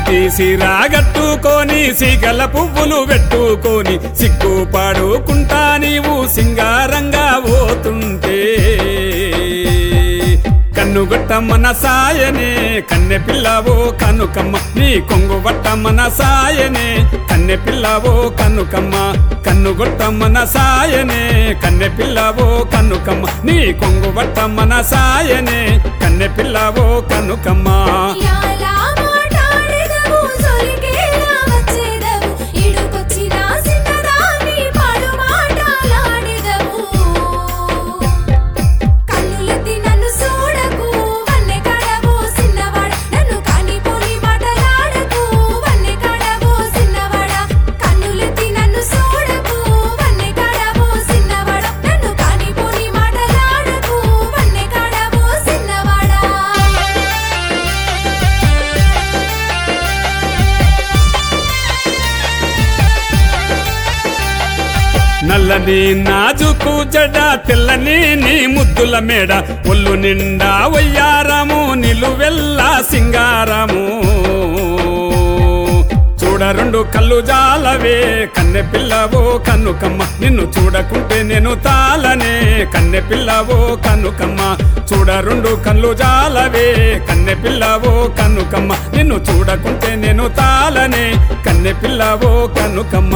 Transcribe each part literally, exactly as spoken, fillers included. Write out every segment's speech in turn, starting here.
బంతి సిరాగట్టుకొని సిగల పువ్వులు పెట్టుకొని సిగ్గుపాడుకుంటా నీవు సింగారంగా పోతుంటే కన్నుగొట్ట మన సాయనే కన్నె పిల్లవో కనుకమ్మ నీ కొంగు బట్ట మన సాయనే కన్నె పిల్లవో కనుకమ్మ కన్నుగొట్ట మన సాయనే కన్నె పిల్లవో కనుకమ్మ నీ కొంగు బట్ట మన సాయనే కన్నె పిల్లవో కనుకమ్మ నల్లని నాజుకు జడ తెల్లని నీ ముద్దుల మేడ ఒళ్ళు నిండా వయ్యారము నిలువెల్లా సింగారము చూడ రెండు కళ్ళు జాలవే కన్నె పిల్లవో కనుకమ్మ నిన్ను చూడకుంటే నేను తాళనే కన్నె పిల్లవో కనుకమ్మ చూడ రెండు కళ్ళు జాలవే కన్నె పిల్లవో కనుకమ్మ నిన్ను చూడకుంటే నేను తాళనే కన్నె పిల్లవో కనుకమ్మ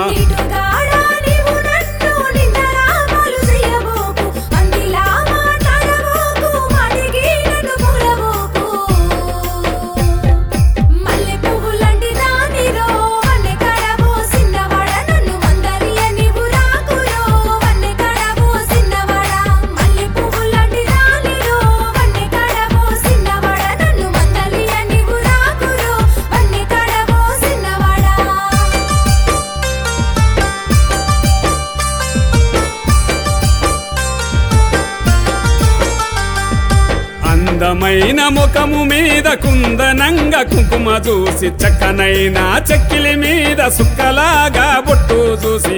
అందమైన ముఖము మీద కుందనంగా కుంకుమ చూసి చక్కనైన చెక్కిలి మీద సుక్కలాగా బొట్టు చూసి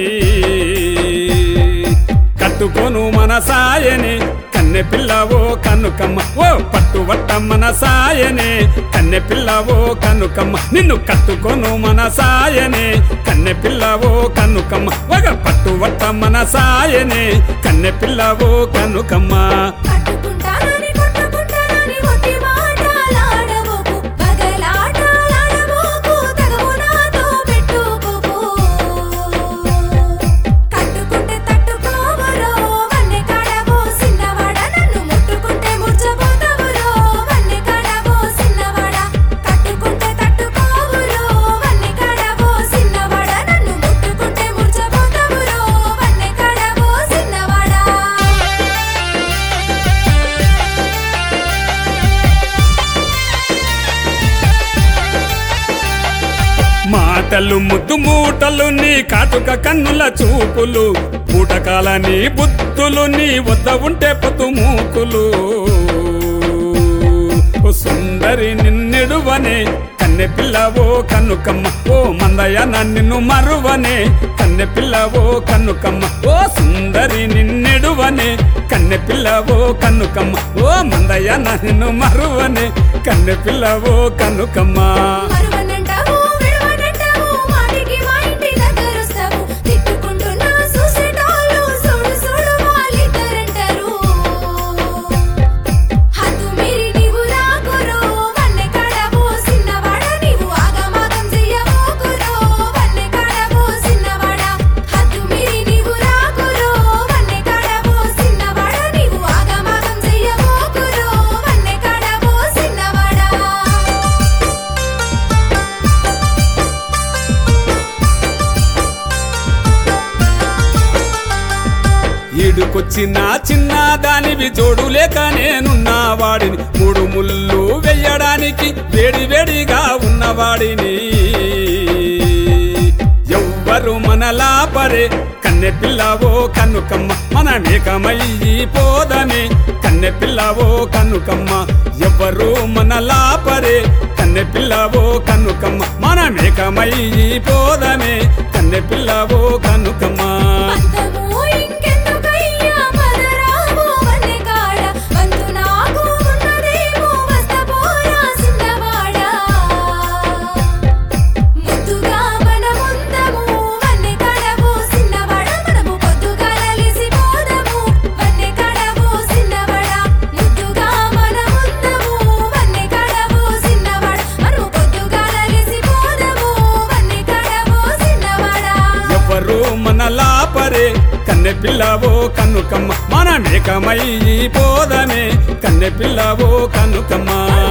కట్టుకొను మన సాయనే కన్నె పిల్లవో కనుకమ్మ ఓ పట్టు వట్ట మన సాయనే కన్నె పిల్లవో కనుకమ్మ నిన్ను కట్టుకొను మన సాయనే కన్నె పిల్లవో కనుకమ్మ ఒక పట్టు వట్ట మన సాయనే కన్నె పిల్లవో కనుకమ్మ మాటలు ముద్దు మూటలు నీ కాటుక కన్నుల చూపులు పూటకాలని బుద్ధులు నీ వద్ద ఉంటే పొత్తు మూకులు సుందరి నిన్నెడువనే కన్నె పిల్లవో కనుకమ్మ ఓ మందయ్య నిన్ను మరువనే కన్నె పిల్లవో కనుకమ్మ ఓ సుందరి నిన్నెడువనే కన్నె పిల్లవో కనుకమ్మ ఓ మందయ్య నిన్ను మరువనే కన్నె పిల్లవో కనుకమ్మ ఈడుకొచ్చిన చిన్న దానివి జోడు లేక నేనున్నా వాడిని మూడు ముళ్ళు వెయ్యడానికి వేడి వేడిగా ఉన్నవాడిని ఎవ్వరు మనలా పరే కన్నె పిల్లవో కనుకమ్మ మన మేకమయ్యి పోదమే కన్నె పిల్లవో కనుకమ్మ ఎవ్వరు మనలా పరే కన్నె పిల్లవో కనుకమ్మ మన మేకమయ్యి పోదమే కన్నె పిల్లవో కనుకమ్మ పిల్లవో కన్నుకమ్మ మనమేకమై పోదమే కన్నె పిల్లవో కన్నుకమ్మ